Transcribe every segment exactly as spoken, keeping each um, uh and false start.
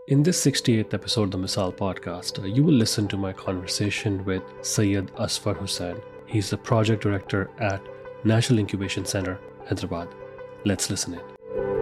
In this sixty-eighth episode of the Misal podcast, uh, you will listen to my conversation with Syed Asfar Hussain. He's the project director at National Incubation Center, Hyderabad. Let's listen in.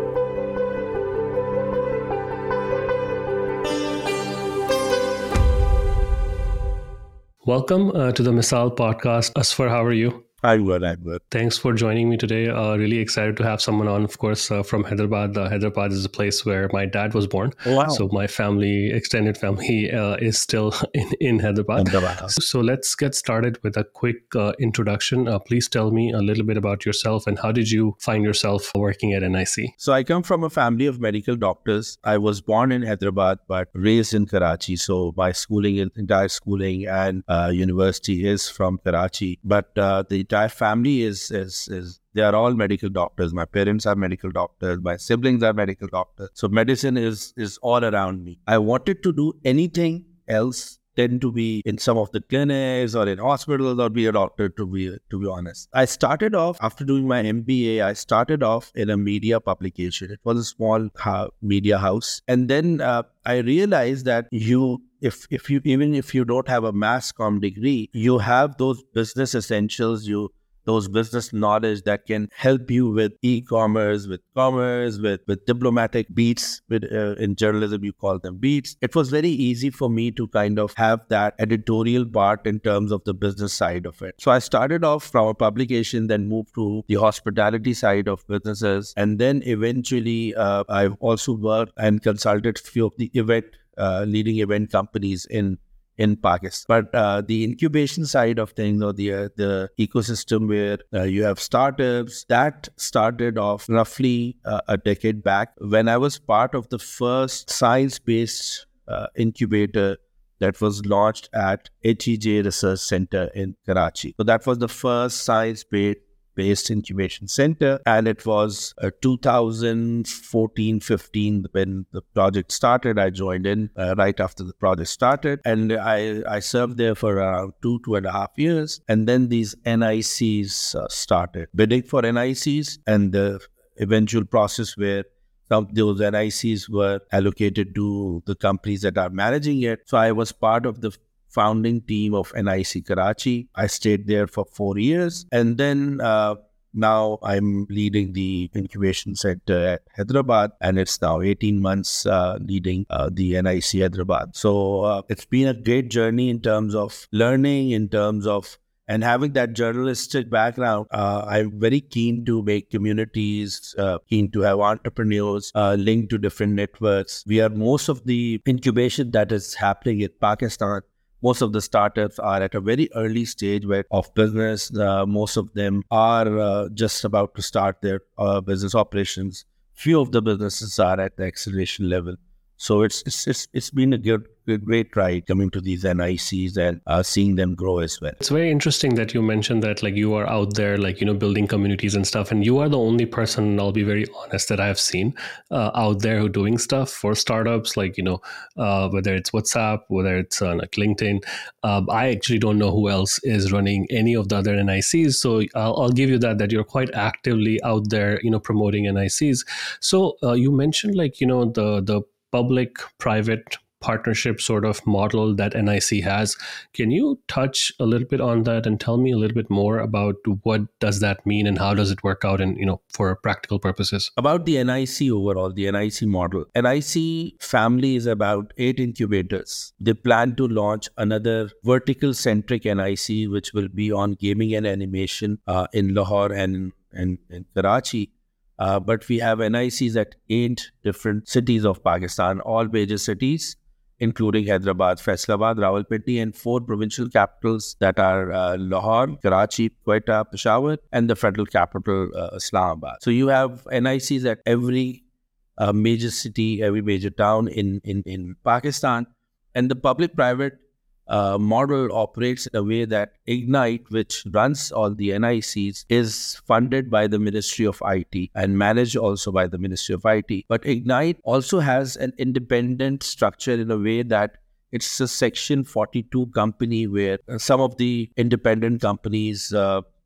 Welcome uh, to the Misal podcast. Asfar, how are you? I'm good, I'm good. Thanks for joining me today. Uh, really excited to have someone on, of course, uh, from Hyderabad. Uh, Hyderabad is a place where my dad was born. Oh, wow. So my family, extended family, uh, is still in, in Hyderabad. Hyderabad. So let's get started with a quick uh, introduction. Uh, please tell me a little bit about yourself and how did you find yourself working at N I C? So I come from a family of medical doctors. I was born in Hyderabad, but raised in Karachi. So my schooling, entire schooling and uh, university is from Karachi. But uh, the entire family is, is, is, they are all medical doctors. My parents are medical doctors. My siblings are medical doctors. So medicine is, is all around me. I wanted to do anything else than to be in some of the clinics or in hospitals or be a doctor, to be to be honest. I started off, after doing my M B A, I started off in a media publication. It was a small ha- media house. And then uh, I realized that you If if you even if you don't have a mass comm degree, you have those business essentials, you those business knowledge that can help you with e-commerce, with commerce, with, with diplomatic beats. With uh, in journalism, you call them beats. It was very easy for me to kind of have that editorial part in terms of the business side of it. So I started off from a publication, then moved to the hospitality side of businesses. And then eventually, uh, I've also worked and consulted a few of the event Uh, leading event companies in in Pakistan. But uh, the incubation side of things, or the uh, the ecosystem where uh, you have startups, that started off roughly uh, a decade back when I was part of the first science-based uh, incubator that was launched at H E J Research Center in Karachi. So that was the first science-based based incubation center, and it was uh, two thousand fourteen fifteen when the project started. I joined in uh, right after the project started, and I, I served there for around two, two and a half years. And then these N I Cs uh, started bidding for N I Cs, and the eventual process where some of those N I Cs were allocated to the companies that are managing it. So I was part of the founding team of N I C Karachi. I stayed there for four years. And then uh, now I'm leading the incubation center at Hyderabad. And it's now eighteen months uh, leading uh, the N I C Hyderabad. So uh, it's been a great journey in terms of learning, in terms of and having that journalistic background. uh, I'm very keen to make communities, uh, keen to have entrepreneurs uh, linked to different networks. We are most of the incubation that is happening in Pakistan. Most of the startups are at a very early stage where of business. Uh, most of them are uh, just about to start their uh, business operations. Few of the businesses are at the acceleration level. So it's it's it's, it's been a good, good, great ride coming to these N I Cs and uh, seeing them grow as well. It's very interesting that you mentioned that like you are out there, like, you know, building communities and stuff. And you are the only person, and I'll be very honest, that I've seen uh, out there who doing stuff for startups, like, you know, uh, whether it's WhatsApp, whether it's uh, like LinkedIn. Um, I actually don't know who else is running any of the other N I Cs. So I'll, I'll give you that, that you're quite actively out there, you know, promoting N I Cs. So uh, you mentioned like, you know, the the public-private partnership sort of model that N I C has. Can you touch a little bit on that and tell me a little bit more about what does that mean and how does it work out in, you know, for practical purposes? About the N I C overall, the N I C model. N I C family is about eight incubators. They plan to launch another vertical-centric N I C, which will be on gaming and animation uh, in Lahore and, and, and Karachi. Uh, but we have N I Cs at eight different cities of Pakistan, all major cities, including Hyderabad, Faisalabad, Rawalpindi, and four provincial capitals that are uh, Lahore, Karachi, Quetta, Peshawar, and the federal capital, uh, Islamabad. So you have N I Cs at every uh, major city, every major town in, in, in Pakistan. And the public-private Uh, model operates in a way that Ignite, which runs all the N I Cs, is funded by the Ministry of I T and managed also by the Ministry of I T. But Ignite also has an independent structure in a way that it's a Section forty-two company where some of the independent companies uh,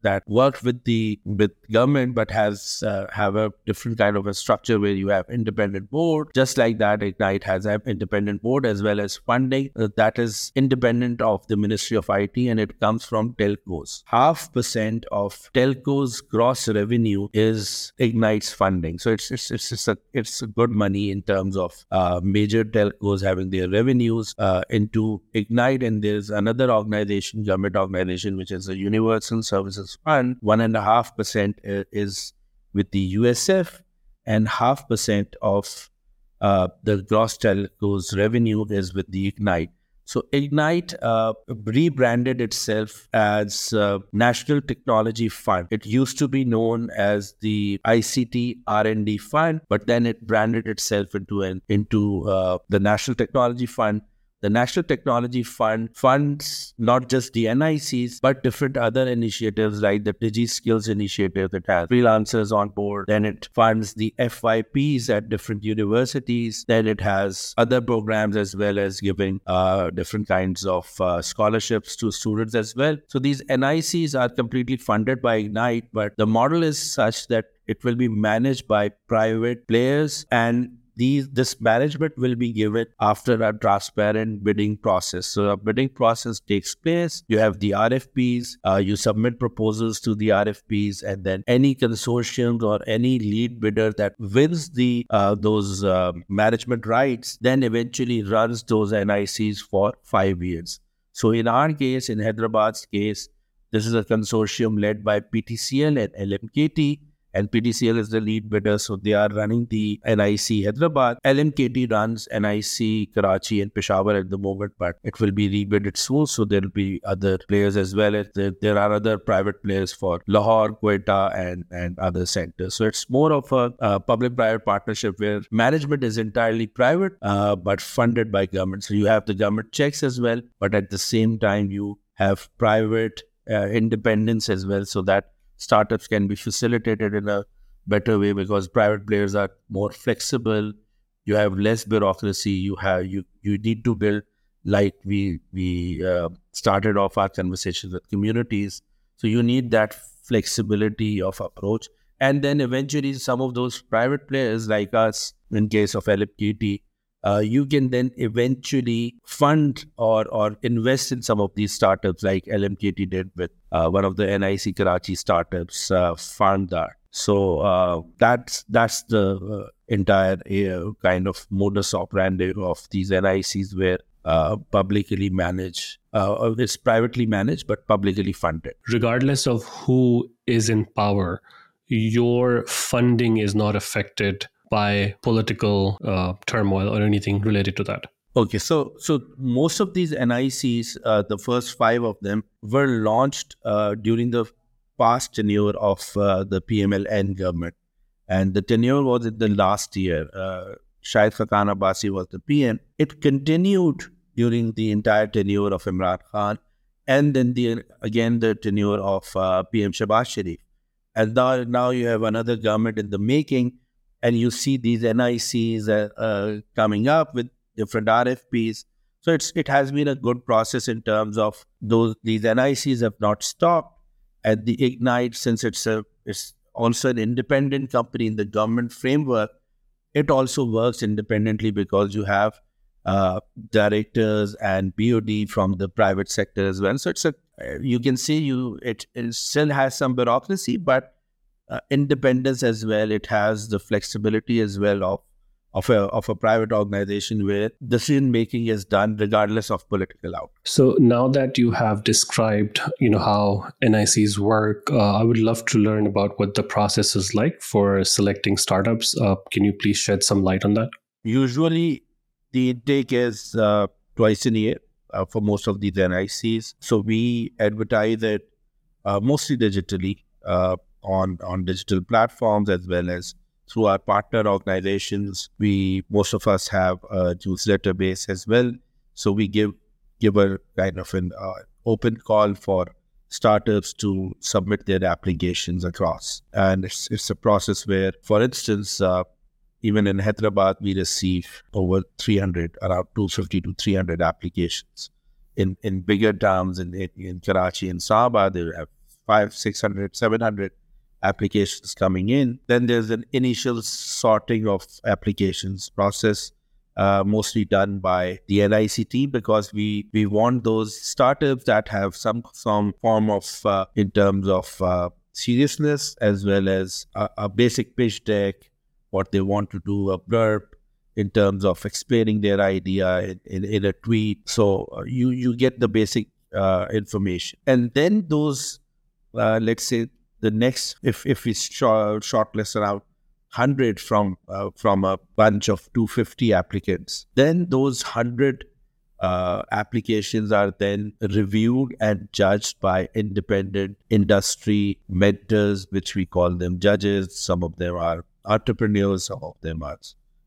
that work with the with government, but has uh, have a different kind of a structure where you have independent board. Just like that, Ignite has an independent board as well as funding uh, that is independent of the Ministry of I T, and it comes from telcos. Half percent of telcos' gross revenue is Ignite's funding. So it's it's it's, it's a it's a good money in terms of uh, major telcos having their revenues uh, into Ignite. And there's another organization, government organization, which is a Universal Services Fund. One and a half percent is with the U S F, and half percent of uh, the gross telcos revenue is with the Ignite. So Ignite uh, rebranded itself as uh, National Technology Fund. It used to be known as the I C T R and D Fund, but then it branded itself into an into uh, the National Technology Fund. The National Technology Fund funds not just the N I Cs, but different other initiatives like the Digi Skills Initiative that has freelancers on board. Then it funds the F Y Ps at different universities. Then it has other programs as well as giving uh, different kinds of uh, scholarships to students as well. So these N I Cs are completely funded by Ignite, but the model is such that it will be managed by private players, and These, this management will be given after a transparent bidding process. So a bidding process takes place. You have the R F Ps, uh, you submit proposals to the R F Ps, and then any consortium or any lead bidder that wins the uh, those uh, management rights then eventually runs those N I Cs for five years. So in our case, in Hyderabad's case, this is a consortium led by P T C L and L M K T. And P T C L is the lead bidder, so they are running the N I C Hyderabad. L M K T runs N I C Karachi and Peshawar at the moment, but it will be rebidded soon, so there will be other players as well. There, there are other private players for Lahore, Quetta, and, and other centers. So it's more of a, a public-private partnership where management is entirely private, uh, but funded by government. So you have the government checks as well, but at the same time, you have private uh, independence as well, so that startups can be facilitated in a better way because private players are more flexible. You have less bureaucracy. You have you you need to build, like we we uh, started off our conversations with communities. So you need that flexibility of approach, and then eventually some of those private players like us, in case of L M K T, uh, you can then eventually fund or or invest in some of these startups, like L M K T did with uh, one of the N I C Karachi startups, uh, Farmdar. So uh, that's that's the uh, entire uh, kind of modus operandi of these N I Cs, where uh, publicly managed, uh, it's privately managed but publicly funded. Regardless of who is in power, your funding is not affected by political uh, turmoil or anything related to that. Okay, so so most of these N I Cs, uh, the first five of them, were launched uh, during the past tenure of uh, the P M L N government. And the tenure was in the last year. Uh, Shahid Khaqan Abbasi was the P M. It continued during the entire tenure of Imran Khan, and then the again the tenure of uh, P M Shehbaz Sharif. And now, now you have another government in the making, and you see these N I Cs uh, uh, coming up with different R F Ps. So it's it has been a good process in terms of those these N I Cs have not stopped. And the Ignite, since it's a it's also an independent company in the government framework, it also works independently because you have uh, directors and B O D from the private sector as well. So it's a you can see you it, it still has some bureaucracy, but uh, independence as well. It has the flexibility as well of of a of a private organization where decision making is done regardless of political outcome. So now that you have described, you know, how N I Cs work, uh, I would love to learn about what the process is like for selecting startups. Uh, can you please shed some light on that? Usually, the intake is uh, twice in a year uh, for most of these N I Cs. So we advertise it uh, mostly digitally uh, on on digital platforms as well as through our partner organizations. We most of us have a newsletter base as well, so we give give a kind of an uh, open call for startups to submit their applications across, and it's it's a process where, for instance, uh, even in Hyderabad, we receive over three hundred, around two fifty to three hundred applications. In in bigger towns, in in Karachi and Sabah, they have five, six hundred, seven hundred applications coming in. Then there's an initial sorting of applications process, uh, mostly done by the N I C team, because we we want those startups that have some some form of uh, in terms of uh, seriousness, as well as a, a basic pitch deck, what they want to do, a blurb in terms of explaining their idea in, in, in a tweet. So uh, you you get the basic uh, information, and then those uh, let's say the next, if if we short, shortlist around one hundred from uh, from a bunch of two hundred fifty applicants, then those one hundred uh, applications are then reviewed and judged by independent industry mentors, which we call them judges. Some of them are entrepreneurs, some of them are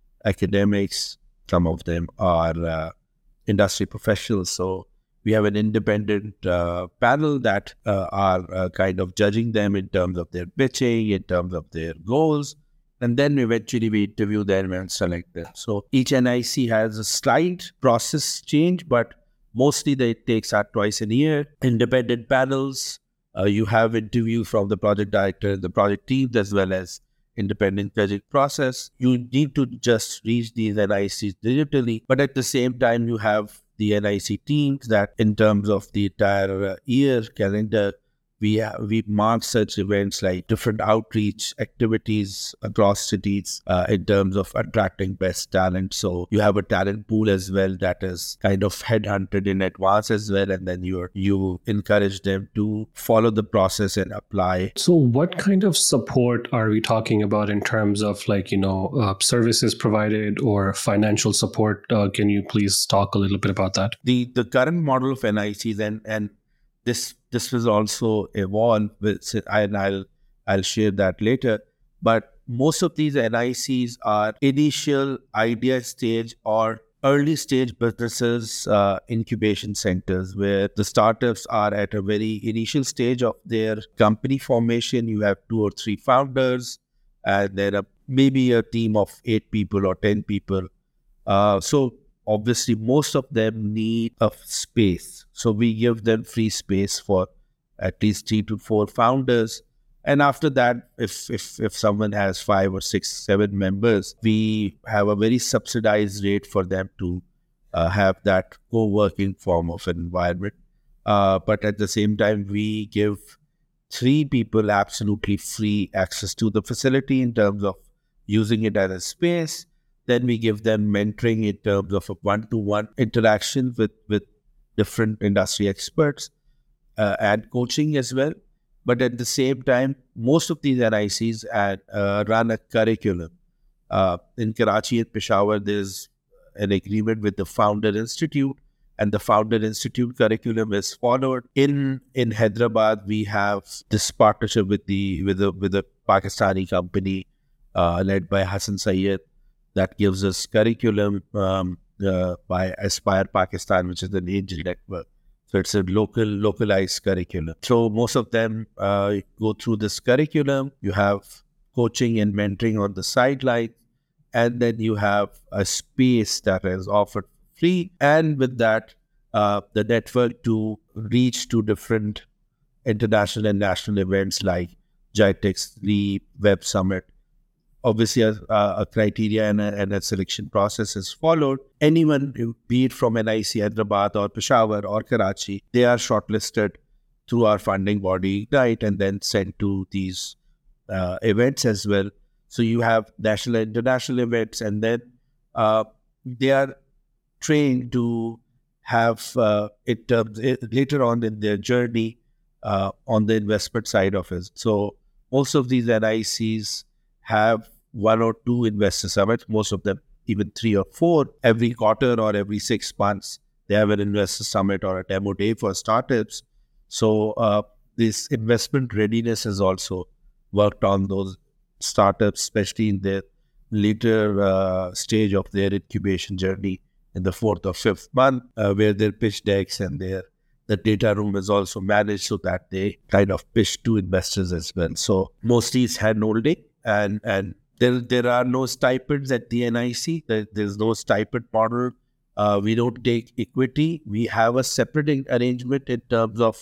academics, some of them are uh, industry professionals. So we have an independent uh, panel that uh, are uh, kind of judging them in terms of their pitching, in terms of their goals. And then eventually we interview them and select them. So each N I C has a slight process change, but mostly they takes out twice a year. Independent panels, uh, you have interview from the project director, the project teams, as well as independent judging process. You need to just reach these N I Cs digitally, but at the same time, you have the N I C teams that in terms of the entire uh, year calendar, we have, we mark such events like different outreach activities across cities uh, in terms of attracting best talent. So you have a talent pool as well that is kind of headhunted in advance as well, and then you you encourage them to follow the process and apply. So what kind of support are we talking about in terms of like, you know, uh, services provided or financial support? Uh, can you please talk a little bit about that? The the current model of N I Cs, and and this this was also evolved with, and I'll I'll share that later. But most of these N I Cs are initial idea stage or early stage businesses, uh, incubation centers, where the startups are at a very initial stage of their company formation. You have two or three founders, and then a, maybe a team of eight people or ten people. Uh, so obviously, most of them need a space. So we give them free space for at least three to four founders. And after that, if, if, if someone has five or six, seven members, we have a very subsidized rate for them to uh, have that co-working form of environment. Uh, but at the same time, we give three people absolutely free access to the facility in terms of using it as a space. Then we give them mentoring in terms of a one-to-one interaction with, with different industry experts uh, and coaching as well. But at the same time, most of these N I Cs add, uh, run a curriculum. Uh, in Karachi and Peshawar, there's an agreement with the Founder Institute, and the Founder Institute curriculum is followed. In in Hyderabad, we have this partnership with the with a with a Pakistani company uh, led by Hassan Syed that gives us curriculum um, uh, by Aspire Pakistan, which is an angel network. So it's a local, localized curriculum. So most of them uh, go through this curriculum. You have coaching and mentoring on the sideline, and then you have a space that is offered free. And with that, uh, the network to reach to different international and national events like GITEX, Leap, Web Summit. Obviously, a, a criteria and a, and a selection process is followed. Anyone, be it from N I C Hyderabad or Peshawar or Karachi, they are shortlisted through our funding body, Ignite, and then sent to these uh, events as well. So you have national and international events, and then uh, they are trained to have, uh, it, uh, it later on in their journey uh, on the investment side of it. So most of these N I Cs have one or two investor summits, most of them even three or four. Every quarter or every six months, they have an investor summit or a demo day for startups. So uh, this investment readiness has also worked on those startups, especially in their later uh, stage of their incubation journey in the fourth or fifth month, uh, where their pitch decks and their the data room is also managed so that they kind of pitch to investors as well. So mostly it's hand holding. And and there there are no stipends at the N I C. There, there's no stipend model. Uh, we don't take equity. We have a separate arrangement in terms of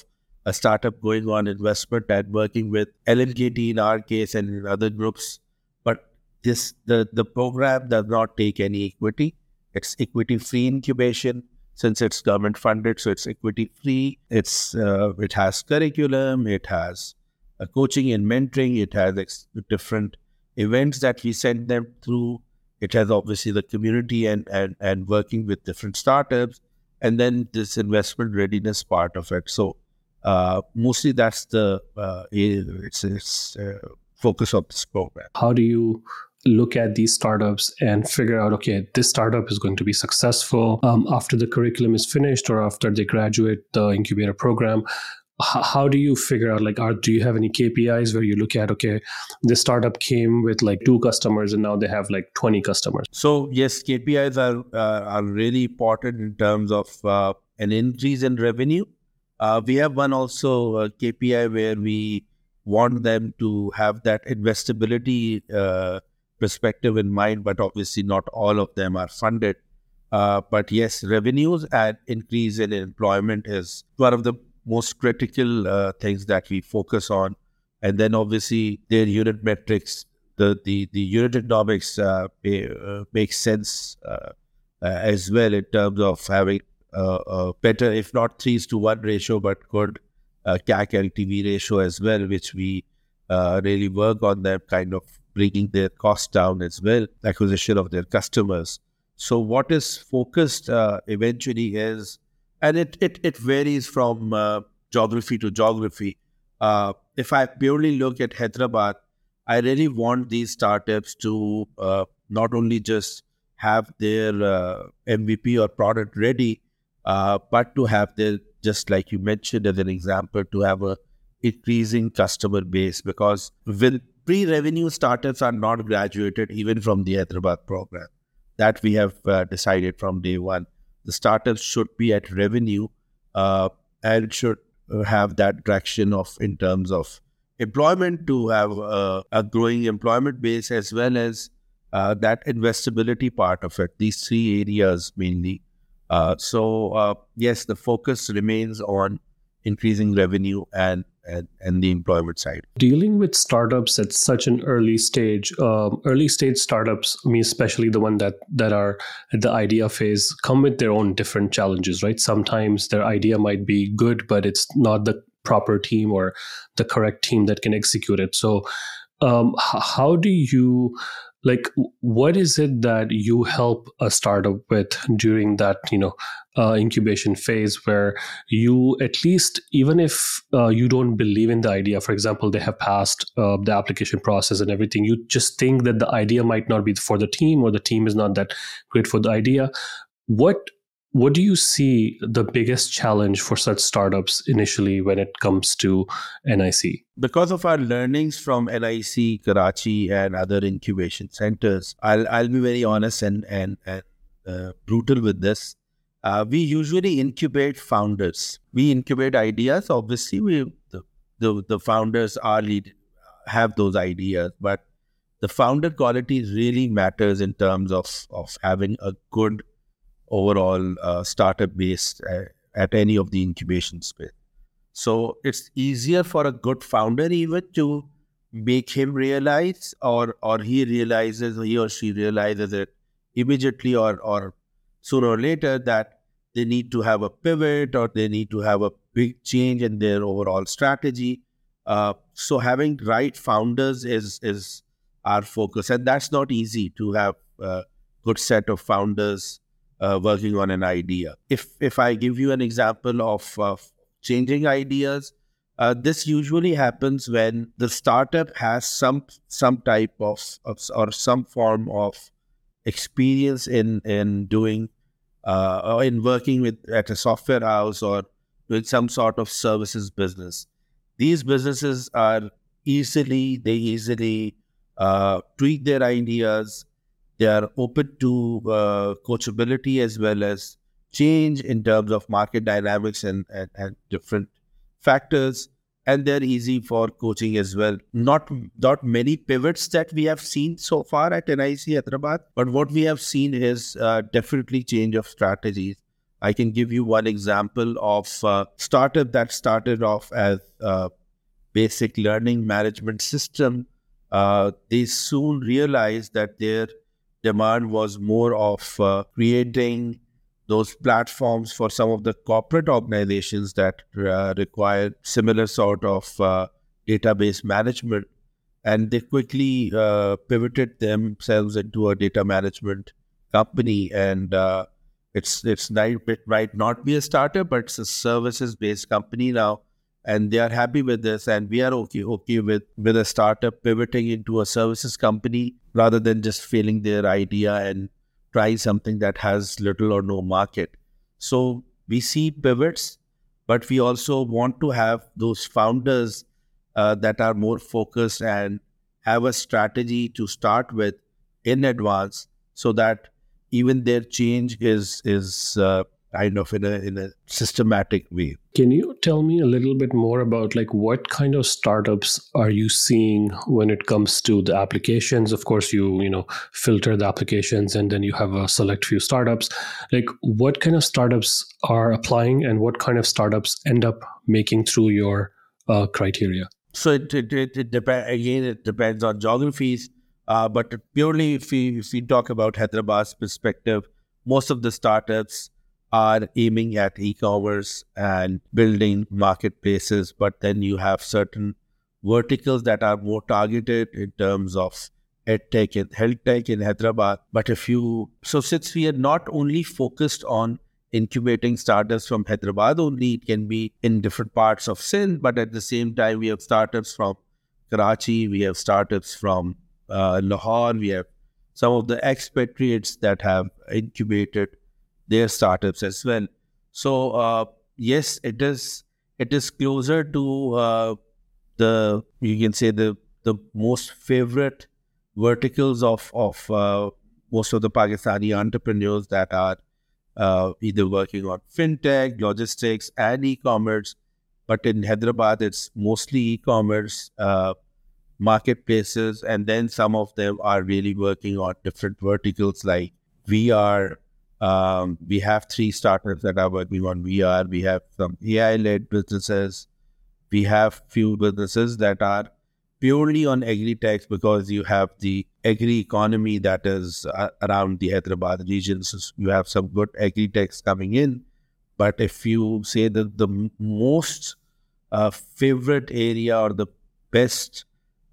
a startup going on investment and working with L N K T in our case and in other groups. But this the, the program does not take any equity. It's equity-free incubation since it's government funded, so it's equity-free. It's uh, it has curriculum, it has uh, coaching and mentoring, it has ex- different events that we send them through. It has obviously the community and, and, and working with different startups, and then this investment readiness part of it. So uh, mostly that's the uh, it's, it's uh, focus of this program. How do you look at these startups and figure out, okay, this startup is going to be successful um, after the curriculum is finished or after they graduate the incubator program? H- how do you figure out, like, are, do you have any K P Is where you look at, okay, this startup came with like two customers and now they have like twenty customers? So yes, K P Is are uh, are really important in terms of uh, an increase in revenue. Uh, we have one also uh, K P I where we want them to have that investability uh, perspective in mind, but obviously not all of them are funded. Uh, but yes, revenues and increase in employment is one of the most critical uh, things that we focus on. And then obviously their unit metrics, the the, the unit economics uh, pay, uh, makes sense uh, uh, as well in terms of having uh, a better, if not threes to one ratio, but good uh, C A C L T V ratio as well, which we uh, really work on them kind of bringing their cost down as well, acquisition of their customers. So what is focused uh, eventually is, and it it, it varies from uh, geography to geography. Uh, if I purely look at Hyderabad, I really want these startups to uh, not only just have their uh, M V P or product ready, uh, but to have their, just like you mentioned as an example, to have a increasing customer base, because with pre-revenue startups are not graduated even from the Hyderabad program. That we have uh, decided from day one. The startups should be at revenue uh, and should have that traction of in terms of employment, to have uh, a growing employment base, as well as uh, that investability part of it. These three areas mainly. Uh, so uh, yes, the focus remains on increasing revenue and, and and the employment side. Dealing with startups at such an early stage, um, early stage startups, I mean, especially the one that that are at the idea phase, come with their own different challenges, right? Sometimes their idea might be good, but it's not the proper team or the correct team that can execute it. So um, h- how do you, like, what is it that you help a startup with during that, you know, uh, incubation phase, where you, at least, even if uh, you don't believe in the idea, for example, they have passed uh, the application process and everything, you just think that the idea might not be for the team, or the team is not that great for the idea. What what do you see the biggest challenge for such startups initially when it comes to N I C? Because of our learnings from N I C, Karachi, and other incubation centers, I'll I'll be very honest and and, and uh, brutal with this. Uh, we usually incubate founders. We incubate ideas. Obviously, we the the, the founders are lead have those ideas, but the founder quality really matters in terms of of having a good overall uh, startup base uh, at any of the incubation space. So it's easier for a good founder even to make him realize, or or he realizes, he or she realizes it immediately or or sooner or later, that they need to have a pivot or they need to have a big change in their overall strategy. Uh, so having right founders is is our focus, and that's not easy to have a good set of founders uh, working on an idea. If if I give you an example of uh, changing ideas, uh, this usually happens when the startup has some some type of, of or some form of experience in in doing uh, or in working with at a software house or with some sort of services business. These businesses are easily they easily uh, tweak their ideas. They are open to uh, coachability as well as change in terms of market dynamics and, and, and different factors. And they're easy for coaching as well. Not not many pivots that we have seen so far at N I C Hyderabad, but what we have seen is uh, definitely change of strategies I can give you one example of a startup that started off as a basic learning management system. Uh, they soon realized that their demand was more of uh, creating those platforms for some of the corporate organizations that uh, require similar sort of uh, database management. And they quickly uh, pivoted themselves into a data management company. And uh, it's it's not, it might not be a startup, but it's a services-based company now. And they are happy with this, and we are okay okay with, with a startup pivoting into a services company rather than just failing their idea and try something that has little or no market. So we see pivots, but we also want to have those founders uh, that are more focused and have a strategy to start with in advance, so that even their change is is uh, kind of in a in a systematic way. Can you tell me a little bit more about like what kind of startups are you seeing when it comes to the applications? Of course, you you know filter the applications and then you have a select few startups. Like what kind of startups are applying and what kind of startups end up making through your uh, criteria? So it it, it, it depends again. It depends on geographies, uh, but purely if we if we talk about Hyderabad's perspective, most of the startups are aiming at e-commerce and building marketplaces, but then you have certain verticals that are more targeted in terms of edtech and health tech in Hyderabad. But if you, so since we are not only focused on incubating startups from Hyderabad only, it can be in different parts of Sindh, but at the same time, we have startups from Karachi, we have startups from uh, Lahore, we have some of the expatriates that have incubated their startups as well. So uh, yes, it is it is closer to uh, the you can say the the most favorite verticals of of uh, most of the Pakistani entrepreneurs that are uh, either working on fintech, logistics, and e-commerce. But in Hyderabad, it's mostly e-commerce uh, marketplaces, and then some of them are really working on different verticals like V R. Um, we have three startups that are working on V R. We have some A I-led businesses. We have few businesses that are purely on agri-tech because you have the agri-economy that is uh, around the Hyderabad region. So you have some good agri-techs coming in. But if you say that the most uh, favorite area or the best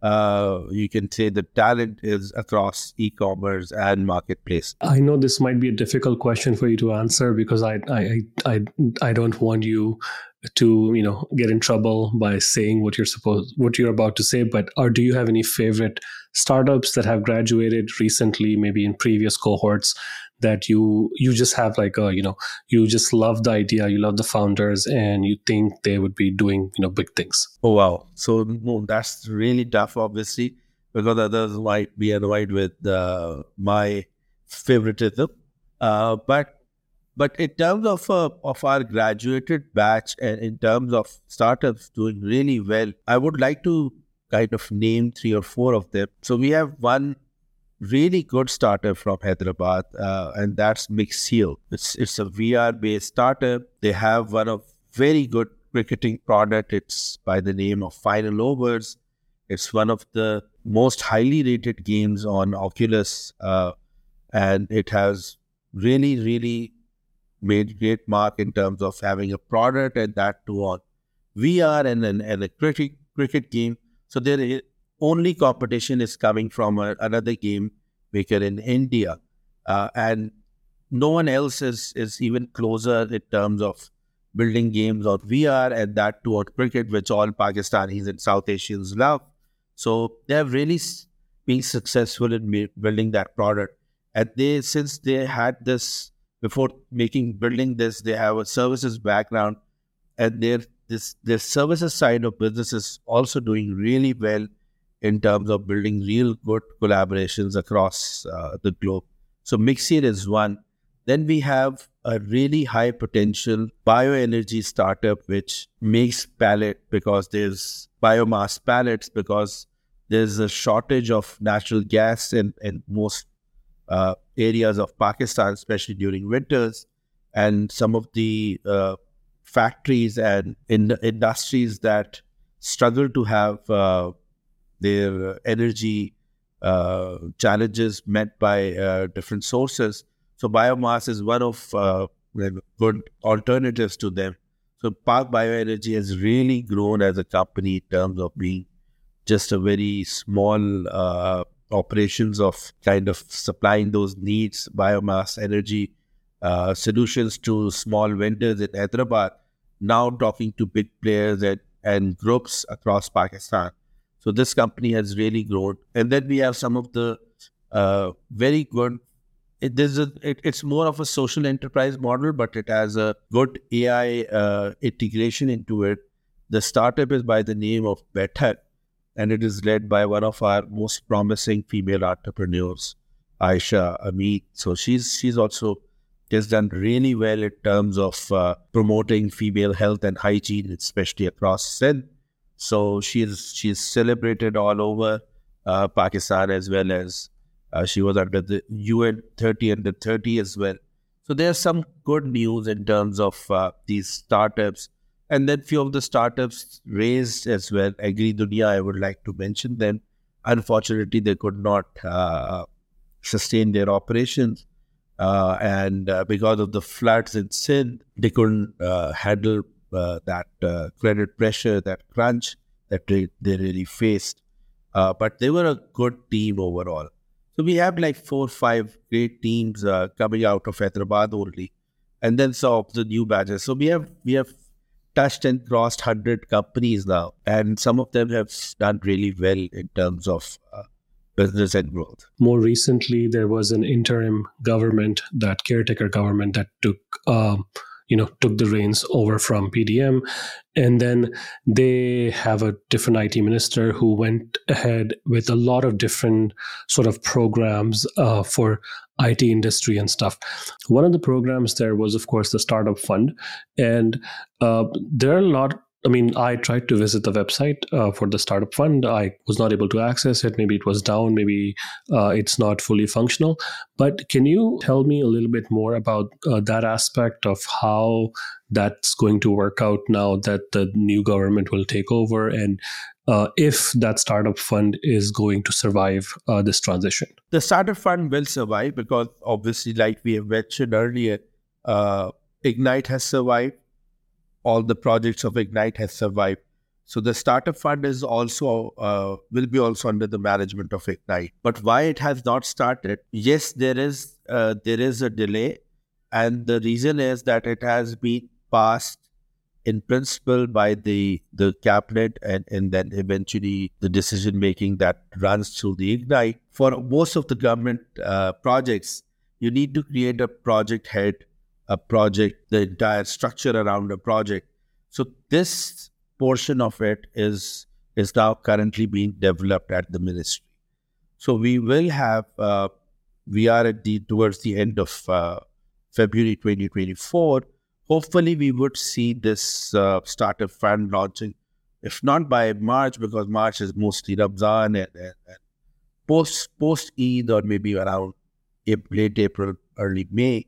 Uh, you can say the talent is across e-commerce and marketplace. I know this might be a difficult question for you to answer because I I I I don't want you to you know get in trouble by saying what you're supposed what you're about to say. But or do you have any favorite startups that have graduated recently, maybe in previous cohorts, that you you just have like a you know you just love the idea, you love the founders, and you think they would be doing you know big things? Oh wow! So no, that's really tough, obviously, because others might be annoyed with uh, my favoritism. Uh, but but in terms of uh, of our graduated batch and in terms of startups doing really well, I would like to kind of name three or four of them. So we have one really good startup from Hyderabad, uh, and that's Mixeel. It's it's a V R-based startup. They have one of very good cricketing product. It's by the name of Final Overs. It's one of the most highly rated games on Oculus, uh, and it has really, really made great mark in terms of having a product and that too on V R and, and, and a cricket, cricket game. So there is only competition is coming from a, another game maker in India, uh, and no one else is is even closer in terms of building games on V R and that too on cricket, which all Pakistanis and South Asians love. So they have really been successful in building that product. And they, since they had this before making building this, they have a services background, and their this their services side of business is also doing really well in terms of building real good collaborations across uh, the globe. So Mixeel is one. Then we have a really high potential bioenergy startup which makes pellet because there's biomass pellets because there's a shortage of natural gas in, in most uh, areas of Pakistan, especially during winters. and some of the uh, factories and in industries that struggle to have uh, their energy uh, challenges met by uh, different sources. So biomass is one of uh, good alternatives to them. So Park Bioenergy has really grown as a company in terms of being just a very small uh, operations of kind of supplying those needs, biomass energy uh, solutions to small vendors in Hyderabad, now talking to big players and, and groups across Pakistan. So this company has really grown. And then we have some of the uh, very good, it, there's a, it, it's more of a social enterprise model, but it has a good A I uh, integration into it. The startup is by the name of Better, and it is led by one of our most promising female entrepreneurs, Aisha Amit. So she's she's also has done really well in terms of uh, promoting female health and hygiene, especially across Sindh. So she's she's celebrated all over uh, Pakistan, as well as uh, she was under the U N thirty under thirty as well. So there's some good news in terms of uh, these startups. And then few of the startups raised as well. Agri Dunia, I would like to mention them. Unfortunately, they could not uh, sustain their operations. Uh, and uh, because of the floods in Sindh, they couldn't uh, handle uh, that uh, credit pressure, that crunch that they, they really faced. Uh, but they were a good team overall. So we have like four or five great teams uh, coming out of Hyderabad only. And then some of the new batches. So we have we have touched and crossed one hundred companies now, and some of them have done really well in terms of uh, business and growth. More recently, there was an interim government, that caretaker government that took, um, you know, took the reins over from P D M, and then they have a different I T minister who went ahead with a lot of different sort of programs uh, for I T industry and stuff. One of the programs there was, of course, the Startup Fund. And uh, there are a lot, I mean, I tried to visit the website uh, for the Startup Fund. I was not able to access it. Maybe it was down. Maybe uh, it's not fully functional. But can you tell me a little bit more about uh, that aspect of how that's going to work out now that the new government will take over, and uh, if that Startup Fund is going to survive uh, this transition? The Startup Fund will survive because obviously, like we have mentioned earlier, uh, Ignite has survived. All the projects of Ignite has survived. So the Startup Fund is also uh, will be also under the management of Ignite. But why it has not started? Yes, there is uh, there is a delay, and the reason is that it has been passed in principle by the the cabinet, and, and then eventually the decision making that runs through the Ignite. For most of the government uh, projects, you need to create a project head, a project, the entire structure around a project. So this portion of it is is now currently being developed at the ministry. So we will have, uh, we are at the towards the end of uh, February twenty twenty-four. Hopefully, we would see this uh, startup fund launching, if not by March, because March is mostly Ramzan and, and, and post post Eid, or maybe around April, late April, early May.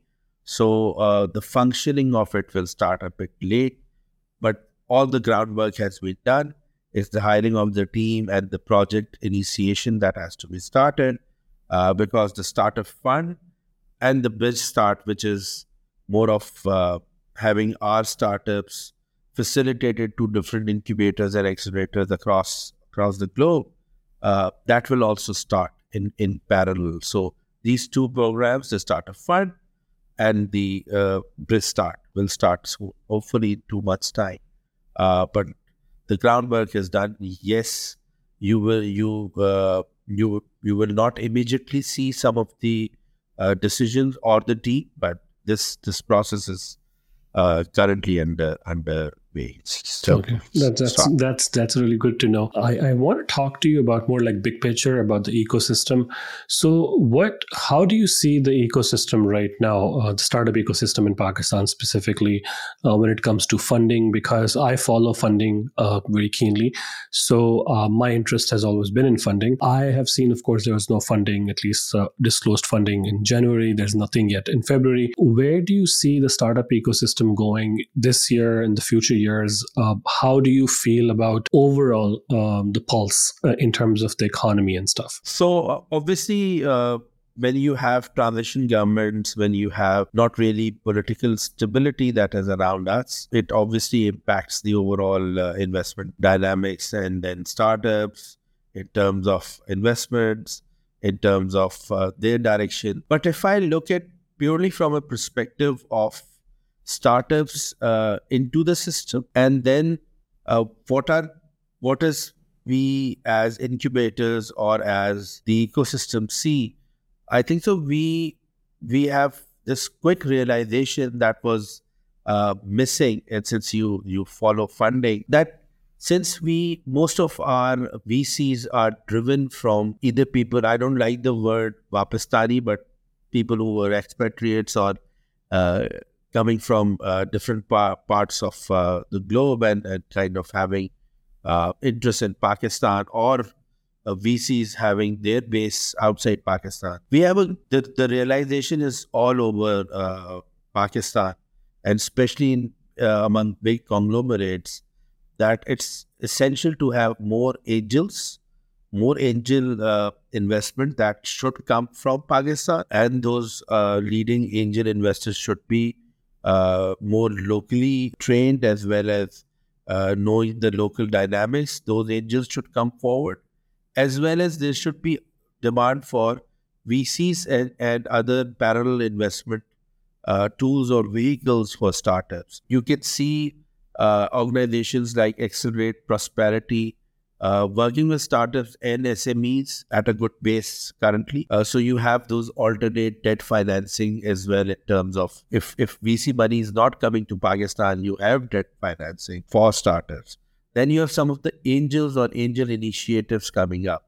So uh, the functioning of it will start a bit late, but all the groundwork has been done. It's the hiring of the team and the project initiation that has to be started, uh, because the startup fund and the Bridge Start, which is more of uh, having our startups facilitated to different incubators and accelerators across across the globe, uh, that will also start in, in parallel. So these two programs, the Startup Fund and the uh, Bridge Start, will start soon, hopefully in two months' time. Uh, but the groundwork is done. Yes, you will you uh, you you will not immediately see some of the uh, decisions or the team, but this this process is uh, currently under under way. So, Okay, that, that's start. that's that's really good to know. I, I want to talk to you about more like big picture about the ecosystem. So, what? How do you see the ecosystem right now, uh, the startup ecosystem in Pakistan specifically, uh, when it comes to funding? Because I follow funding uh, very keenly, so uh, my interest has always been in funding. I have seen, of course, there was no funding, at least uh, disclosed funding in January. There's nothing yet in February. Where do you see the startup ecosystem going this year and the future years? Uh, how do you feel about overall um, the pulse uh, in terms of the economy and stuff? So uh, obviously, uh, when you have transition governments, when you have not really political stability that is around us, it obviously impacts the overall uh, investment dynamics and then startups in terms of investments, in terms of uh, their direction. But if I look at purely from a perspective of startups uh, into the system, and then uh, what are what is we as incubators or as the ecosystem see, I think so we we have this quick realization that was uh, missing, and since you you follow funding, that since we most of our V Cs are driven from either people, I don't like the word Wapistani, but people who were expatriates or uh, coming from uh, different pa- parts of uh, the globe and, and kind of having uh, interest in Pakistan, or uh, V Cs having their base outside Pakistan. We have a, the, the realization is all over uh, Pakistan, and especially in, uh, among big conglomerates, that it's essential to have more angels, more angel uh, investment that should come from Pakistan, and those uh, leading angel investors should be uh, more locally trained as well as uh, knowing the local dynamics. Those angels should come forward, as well as there should be demand for V Cs and, and other parallel investment uh, tools or vehicles for startups. You can see uh, organizations like Accelerate Prosperity uh, working with startups and S M Es at a good pace currently. Uh, so you have those alternate debt financing as well, in terms of if, if V C money is not coming to Pakistan, you have debt financing for startups. Then you have some of the angels or angel initiatives coming up.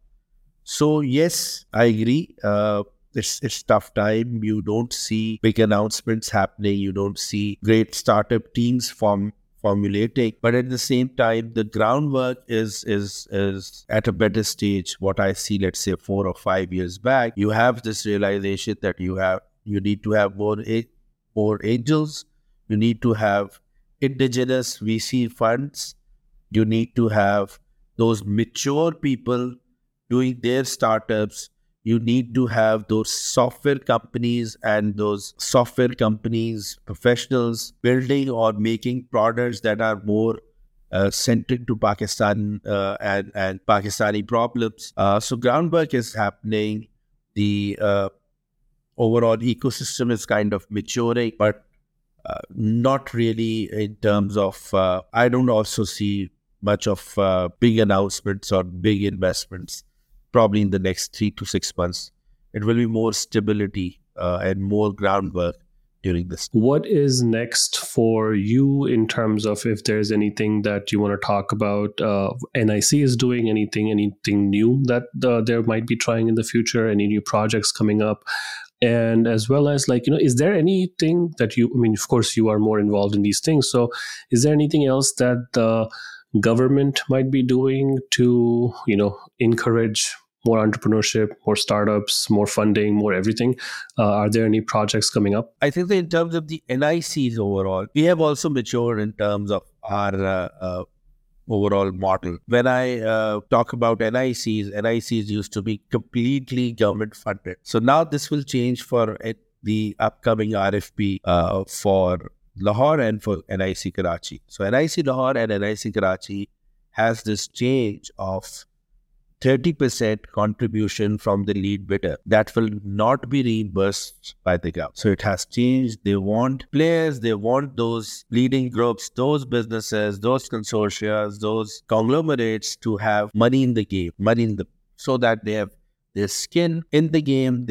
So yes, I agree. Uh, it's it's tough time. You don't see big announcements happening. You don't see great startup teams form formulating. But at the same time, the groundwork is is is at a better stage. What I see, let's say four or five years back, you have this realization that you have you need to have more a- more angels. You need to have indigenous V C funds. You need to have those mature people doing their startups. You need to have those software companies and those software companies professionals building or making products that are more uh, centric to Pakistan uh, and, and Pakistani problems. Uh, so groundwork is happening. The uh, overall ecosystem is kind of maturing, but uh, not really in terms of, uh, I don't also see much of uh, big announcements or big investments. Probably in the next three to six months, it will be more stability uh, and more groundwork during this. What is next for you in terms of if there's anything that you want to talk about? Uh, N I C is doing anything, anything new that uh, they might be trying in the future? Any new projects coming up? And as well as, like, you know, is there anything that you, I mean, of course, you are more involved in these things. So is there anything else that the government might be doing to, you know, encourage more entrepreneurship, more startups, more funding, more everything? Uh, are there any projects coming up? I think that in terms of the N I Cs overall, we have also matured in terms of our uh, uh, overall model. When I uh, talk about N I Cs, N I Cs used to be completely government funded. So now this will change for it, the upcoming R F P uh, for Lahore and for N I C Karachi. So N I C Lahore and N I C Karachi has this change of thirty percent contribution from the lead bidder that will not be reimbursed by the government. So it has changed. They want players, they want those leading groups, those businesses, those consortia, those conglomerates to have money in the game, money in the, so that they have their skin in the game. They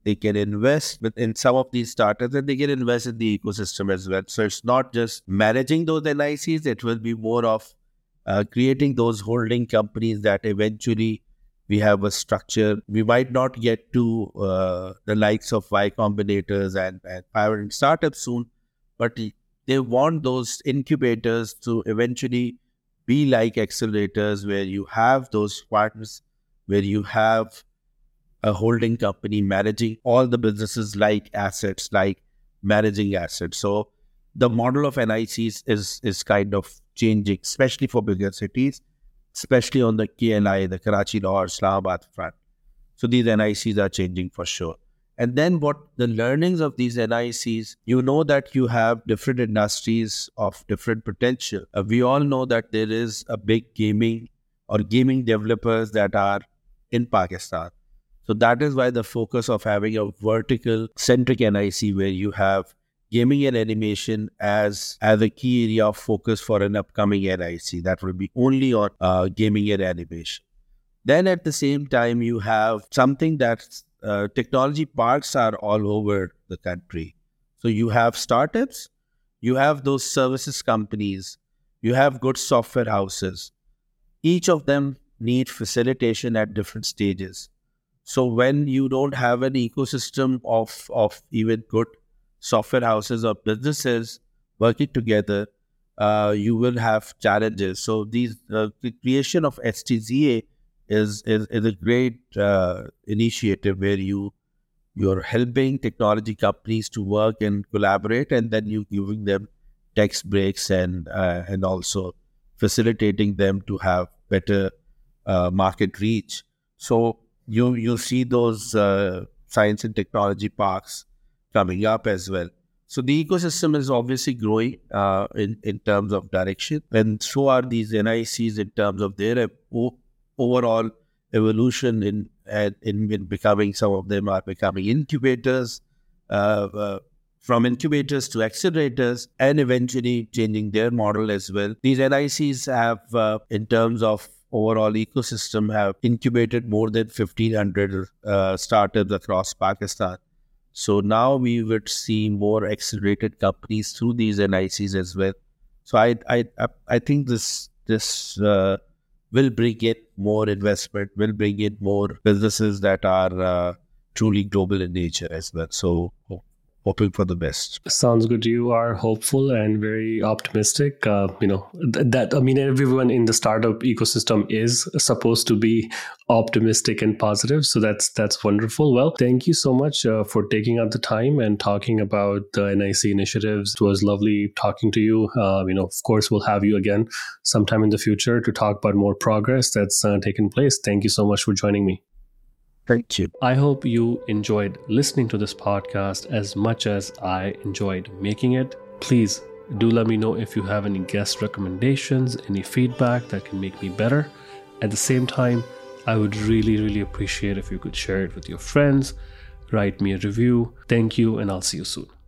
they can invest in some of these startups, and they can invest in the ecosystem as well. So it's not just managing those N I Cs, it will be more of uh, creating those holding companies that eventually we have a structure. We might not get to uh, the likes of Y Combinators and, and five hundred startups soon, but they want those incubators to eventually be like accelerators where you have those partners, where you have a holding company managing all the businesses like assets, like managing assets. So the model of N I Cs is, is kind of changing, especially for bigger cities, especially on the K L I, the Karachi, Lahore, Islamabad front. So these N I Cs are changing for sure. And then what the learnings of these N I Cs, you know that you have different industries of different potential. Uh, we all know that there is a big gaming or gaming developers that are in Pakistan. So that is why the focus of having a vertical centric N I C where you have gaming and animation as, as a key area of focus for an upcoming N I C that will be only on uh, gaming and animation. Then at the same time, you have something that's uh, technology parks are all over the country. So you have startups, you have those services companies, you have good software houses. Each of them need facilitation at different stages. So when you don't have an ecosystem of, of even good software houses or businesses working together, uh, you will have challenges. So these uh, the creation of S T Z A is is, is a great uh, initiative where you you're helping technology companies to work and collaborate, and then you giving them tax breaks and uh, and also facilitating them to have better uh, market reach. So you you see those uh, science and technology parks coming up as well. So the ecosystem is obviously growing uh, in, in terms of direction, and so are these N I Cs in terms of their o- overall evolution in, in in becoming, some of them are becoming incubators, uh, uh, from incubators to accelerators, and eventually changing their model as well. These N I Cs have, uh, in terms of overall ecosystem, have incubated more than fifteen hundred uh, startups across Pakistan. So now we would see more accelerated companies through these N I Cs as well. So I I I think this this uh, will bring in more investment, will bring in more businesses that are uh, truly global in nature as well. So hoping for the best. Sounds good. You are hopeful and very optimistic. Uh, you know, th- that, I mean, everyone in the startup ecosystem is supposed to be optimistic and positive. So that's, that's wonderful. Well, thank you so much uh, for taking out the time and talking about the N I C initiatives. It was lovely talking to you. Uh, you know, of course, we'll have you again sometime in the future to talk about more progress that's uh, taken place. Thank you so much for joining me. Thank you. I hope you enjoyed listening to this podcast as much as I enjoyed making it. Please do let me know if you have any guest recommendations, any feedback that can make me better. At the same time, I would really, really appreciate if you could share it with your friends, write me a review. Thank you, and I'll see you soon.